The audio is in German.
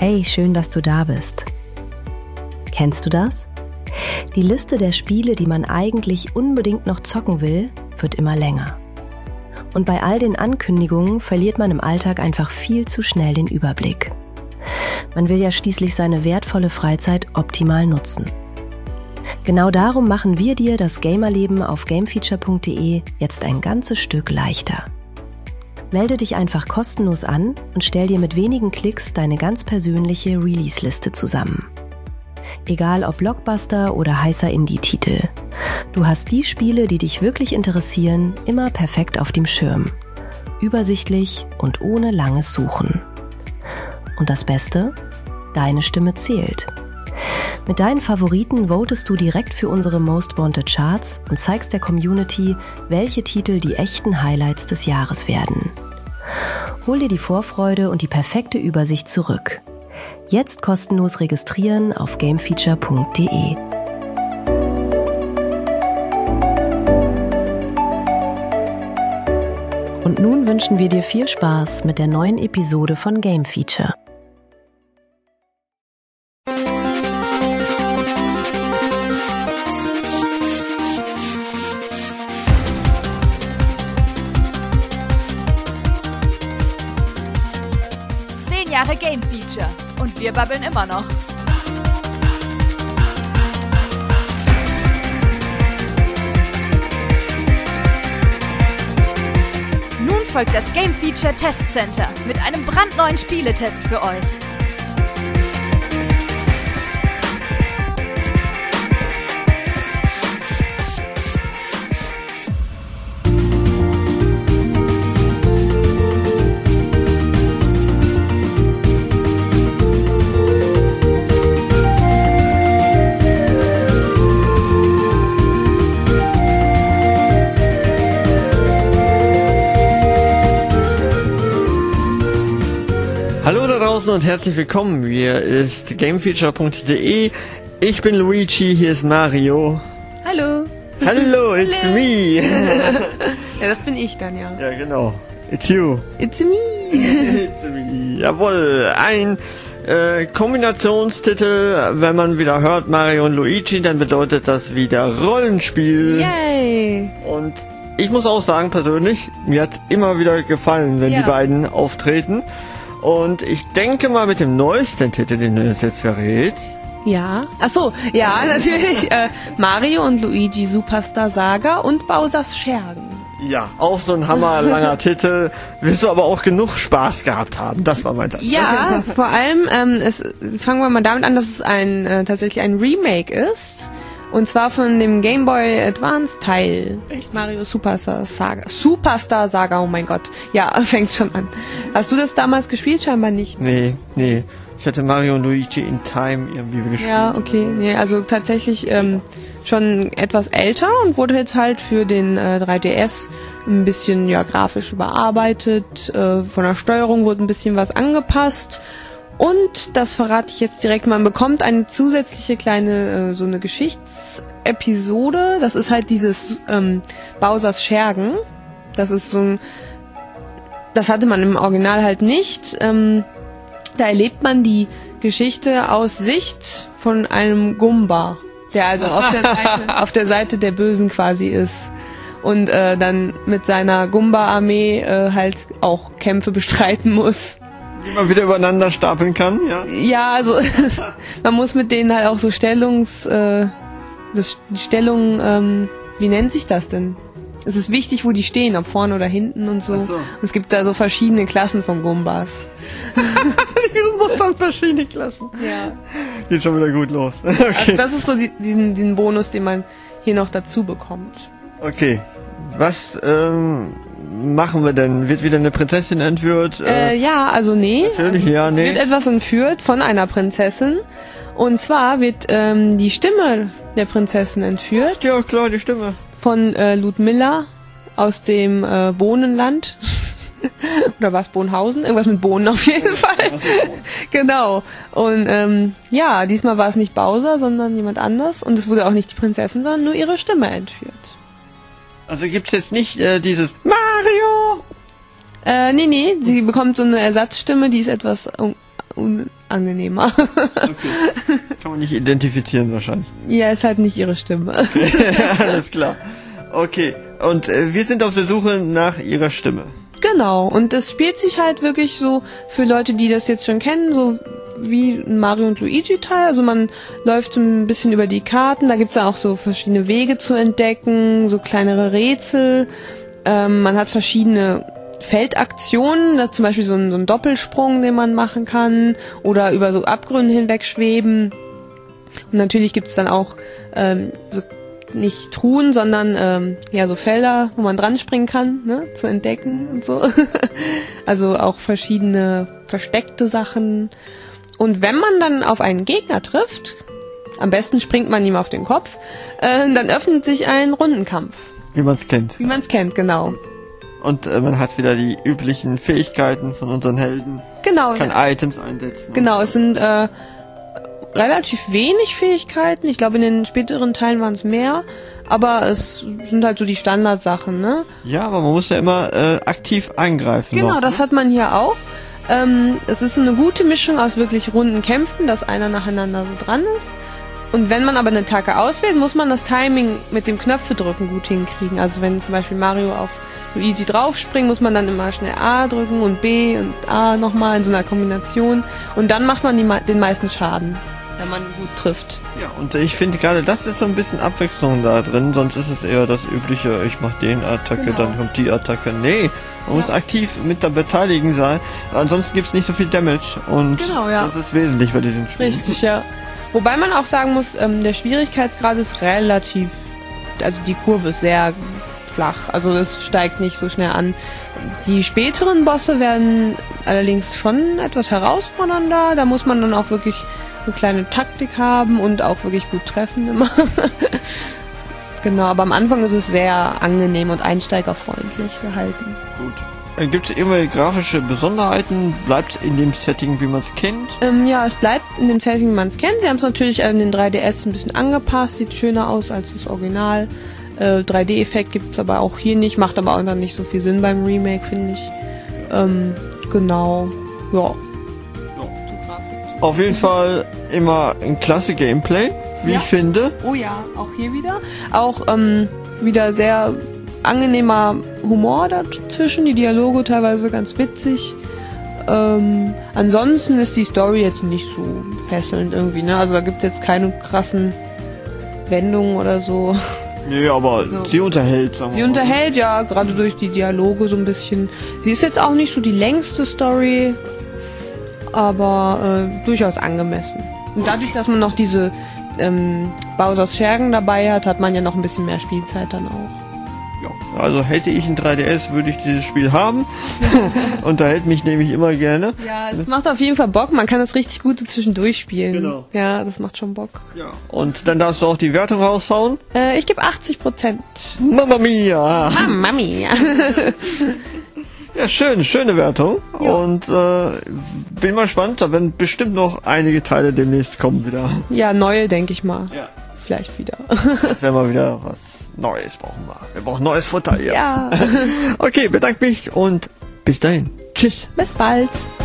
Hey, schön, dass du da bist. Kennst du das? Die Liste der Spiele, die man eigentlich unbedingt noch zocken will, wird immer länger. Und bei all den Ankündigungen verliert man im Alltag einfach viel zu schnell den Überblick. Man will ja schließlich seine wertvolle Freizeit optimal nutzen. Genau darum machen wir dir das Gamerleben auf gamefeature.de jetzt ein ganzes Stück leichter. Melde dich einfach kostenlos an und stell dir mit wenigen Klicks deine ganz persönliche Release-Liste zusammen. Egal ob Blockbuster oder heißer Indie-Titel. Du hast die Spiele, die dich wirklich interessieren, immer perfekt auf dem Schirm. Übersichtlich und ohne langes Suchen. Und das Beste? Deine Stimme zählt. Mit deinen Favoriten votest du direkt für unsere Most Wanted Charts und zeigst der Community, welche Titel die echten Highlights des Jahres werden. Hol dir die Vorfreude und die perfekte Übersicht zurück. Jetzt kostenlos registrieren auf gamefeature.de. Und nun wünschen wir dir viel Spaß mit der neuen Episode von Game Feature. Jahre Game Feature und wir babbeln immer noch. Nun folgt das Game Feature Test Center mit einem brandneuen Spieletest für euch. Und herzlich willkommen. Hier ist gamefeature.de. Ich bin Luigi, hier ist Mario. Hallo. Hallo, it's me. Ja, das bin ich dann, ja. Ja, genau. It's you. It's me. It's me. Jawohl, ein Kombinationstitel. Wenn man wieder hört Mario und Luigi, dann bedeutet das wieder Rollenspiel. Yay. Und ich muss auch sagen, persönlich, mir hat immer wieder gefallen, wenn die beiden auftreten. Und ich denke mal mit dem neuesten Titel, den du uns jetzt verrätst. Ja. Achso, ja, natürlich. Mario und Luigi Superstar Saga und Bowsers Schergen. Ja, auch so ein hammerlanger Titel. Wirst du aber auch genug Spaß gehabt haben. Das war mein Titel. Ja, vor allem, fangen wir mal damit an, dass es tatsächlich ein Remake ist. Und zwar von dem Game Boy Advance Teil. Mario Superstar Saga, oh mein Gott. Ja, fängt schon an. Hast du das damals gespielt? Scheinbar nicht. Nee. Ich hatte Mario und Luigi in Time irgendwie gespielt. Ja, okay. Nee, also tatsächlich schon etwas älter und wurde jetzt halt für den 3DS ein bisschen grafisch überarbeitet. Von der Steuerung wurde ein bisschen was angepasst. Und, das verrate ich jetzt direkt, man bekommt eine zusätzliche kleine, so eine Geschichtsepisode. Das ist halt dieses Bowsers Schergen. Das ist so ein, das hatte man im Original halt nicht. Da erlebt man die Geschichte aus Sicht von einem Gumba, der also auf der Seite der Bösen quasi ist. Und dann mit seiner Gumba-Armee halt auch Kämpfe bestreiten muss. Die man wieder übereinander stapeln kann, ja? Ja, also man muss mit denen halt auch so wie nennt sich das denn? Es ist wichtig, wo die stehen, ob vorne oder hinten und so. Ach so. Es gibt da so verschiedene Klassen von Gumbas. Die Gumbas haben verschiedene Klassen. Ja. Geht schon wieder gut los. Okay. Also das ist so diesen Bonus, den man hier noch dazu bekommt. Okay. Was machen wir denn? Wird wieder eine Prinzessin entführt? Ja, also nee. Natürlich, ja, nee. Es wird etwas entführt von einer Prinzessin. Und zwar wird die Stimme der Prinzessin entführt. Ja, klar, die Stimme. Von Ludmilla aus dem Bohnenland. Oder was, Bohnhausen? Irgendwas mit Bohnen auf jeden Fall. Genau. Und diesmal war es nicht Bowser, sondern jemand anders. Und es wurde auch nicht die Prinzessin, sondern nur ihre Stimme entführt. Also gibt's jetzt nicht dieses Mario? Nee, sie bekommt so eine Ersatzstimme, die ist etwas angenehmer. Okay. Kann man nicht identifizieren wahrscheinlich. Ja, ist halt nicht ihre Stimme. Alles klar. Okay, und wir sind auf der Suche nach ihrer Stimme. Genau, und es spielt sich halt wirklich so für Leute, die das jetzt schon kennen, so wie ein Mario und Luigi Teil. Also man läuft so ein bisschen über die Karten, da gibt's ja auch so verschiedene Wege zu entdecken, so kleinere Rätsel. Man hat verschiedene Feldaktionen, das ist zum Beispiel so ein Doppelsprung, den man machen kann, oder über so Abgründe hinweg schweben. Und natürlich gibt's dann auch so nicht Truhen, sondern so Felder, wo man dran springen kann, ne, zu entdecken und so. Also auch verschiedene versteckte Sachen. Und wenn man dann auf einen Gegner trifft, am besten springt man ihm auf den Kopf, dann öffnet sich ein Rundenkampf. Wie man es kennt. Wie man es kennt, genau. Und man hat wieder die üblichen Fähigkeiten von unseren Helden. Genau. Kann Items einsetzen. Genau, es sind relativ wenig Fähigkeiten. Ich glaube, in den späteren Teilen waren es mehr. Aber es sind halt so die Standardsachen, ne? Ja, aber man muss ja immer aktiv eingreifen. Genau, noch, das hat man hier auch. Es ist so eine gute Mischung aus wirklich runden Kämpfen, dass einer nacheinander so dran ist. Und wenn man aber eine Attacke auswählt, muss man das Timing mit dem Knöpfedrücken gut hinkriegen. Also wenn zum Beispiel Mario auf Luigi draufspringt, muss man dann immer schnell A drücken und B und A nochmal in so einer Kombination. Und dann macht man den meisten Schaden, wenn man gut trifft. Ja, und ich finde gerade, das ist so ein bisschen Abwechslung da drin, sonst ist es eher das übliche, ich mach den Attacke, Genau. Dann kommt die Attacke. Nee, man muss aktiv mit da beteiligen sein, ansonsten gibt's nicht so viel Damage und Genau, ja. das ist wesentlich bei diesen Spielen. Richtig, ja. Wobei man auch sagen muss, der Schwierigkeitsgrad ist relativ, also die Kurve ist sehr flach, also es steigt nicht so schnell an. Die späteren Bosse werden allerdings schon etwas herausfordernder, da muss man dann auch wirklich eine kleine Taktik haben und auch wirklich gut treffen immer. Genau, aber am Anfang ist es sehr angenehm und einsteigerfreundlich gehalten. Gut. Gibt es irgendwelche grafische Besonderheiten? Bleibt in dem Setting, wie man es kennt? Ja, es bleibt in dem Setting, wie man es kennt. Sie haben es natürlich an den 3DS ein bisschen angepasst, sieht schöner aus als das Original. 3D-Effekt gibt es aber auch hier nicht, macht aber auch dann nicht so viel Sinn beim Remake, finde ich. Genau, ja. Auf jeden Fall immer ein klasse Gameplay, wie ich finde. Oh ja, auch hier wieder. Auch wieder sehr angenehmer Humor dazwischen, die Dialoge teilweise ganz witzig. Ansonsten ist die Story jetzt nicht so fesselnd irgendwie, ne? Also da gibt es jetzt keine krassen Wendungen oder so. Nee, aber so. Sie unterhält, sagen wir Sie mal. unterhält, ja, gerade durch die Dialoge so ein bisschen. Sie ist jetzt auch nicht so die längste Story, aber durchaus angemessen. Und dadurch, dass man noch diese Bowser's Schergen dabei hat man ja noch ein bisschen mehr Spielzeit dann auch. Ja, also hätte ich ein 3DS, würde ich dieses Spiel haben. Unterhält mich nämlich immer gerne. Ja, es macht auf jeden Fall Bock. Man kann das richtig gut so zwischendurch spielen. Genau. Ja, das macht schon Bock. Ja. Und dann darfst du auch die Wertung raushauen. Ich gebe 80%. Mamma mia! Mamma mia. Ja, schöne Wertung. Ja. Und bin mal gespannt, da werden bestimmt noch einige Teile demnächst kommen wieder. Ja, neue, denke ich mal. Ja. Vielleicht wieder. Das wäre mal wieder was Neues brauchen wir. Wir brauchen neues Futter hier. Ja. Okay, bedanke mich und bis dahin. Tschüss. Bis bald.